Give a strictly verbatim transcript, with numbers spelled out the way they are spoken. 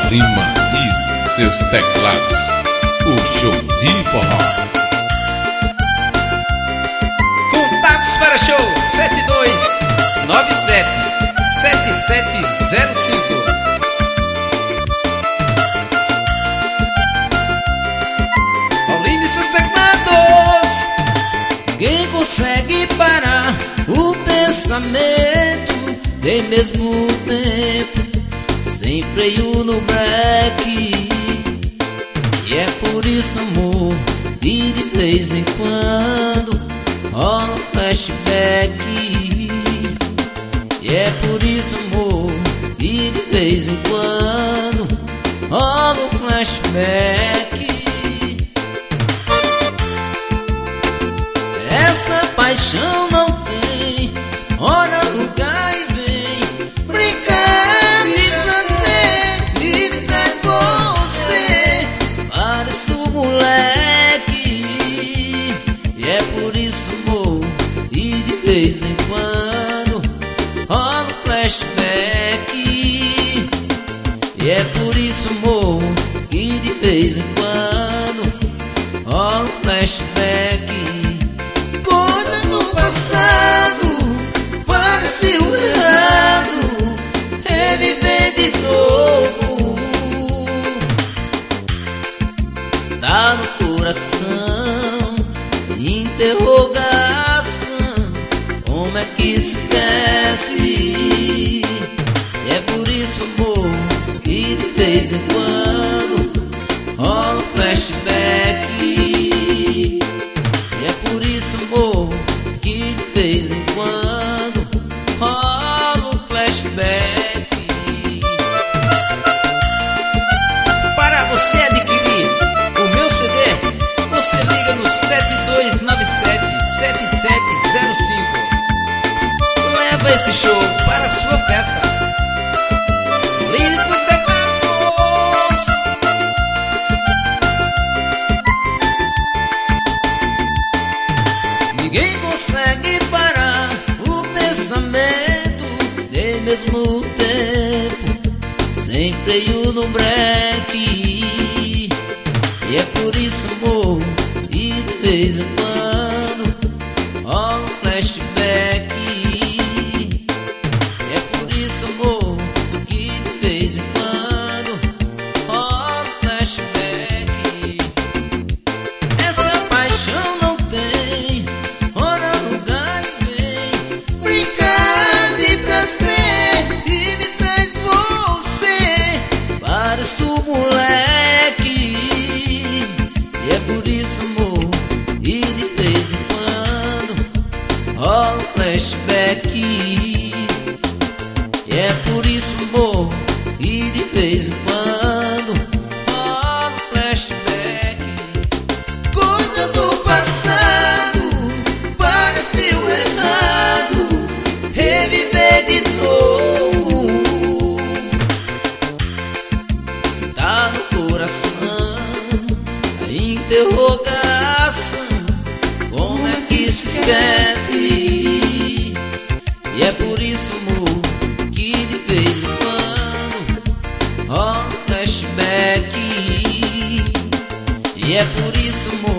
Lima e seus teclados. O show de forró. Contatos para show sete dois nove sete sete sete zero cinco. Paulinho e seus teclados. Quem consegue parar o pensamento em mesmo tempo, sem freio no breque? E é por isso, amor, que de vez em quando rola um flashback. E é por isso, amor, que de vez em quando rola um flashback. Essa paixão não tem hora, lugar e vem brincando de prazer, livre traz você, parece do moleque. E é por isso, amor, e de vez em quando rola um flashback. E é por isso, amor, que de vez em quando rola um flashback. Coisa do passado pareceu errado, reviver de novo. Está no coração, interrogação, como é que esquece? E é por isso, amor, que de vez em quando rola um flashback. E é por isso, amor, que de vez em quando rola um flashback. Para você adquirir o meu C D, você liga no sete dois nove sete sete sete zero cinco. Leva esse show para a sua festa. Paulinho e seus teclados. Ninguém consegue parar o pensamento em mesmo tempo, sem freio no breque. E é por isso, amor, e de vez em quando rola um flashback. E é por isso, amor, que de vez em quando rola um flashback. Essa paixão não tem hora, lugar e vem brincar de prazer, e me traz você, parece um moleque. E é por isso, amor, e de vez em quando rola um flashback. E é por isso, amor, e de vez em quando rola um flashback. Coisa do passado pareceu errado, reviver de novo. Está no coração a interrogação, como é que esquece? E é por isso, amor, que de vez em quando rola um flashback. E é por isso, amor,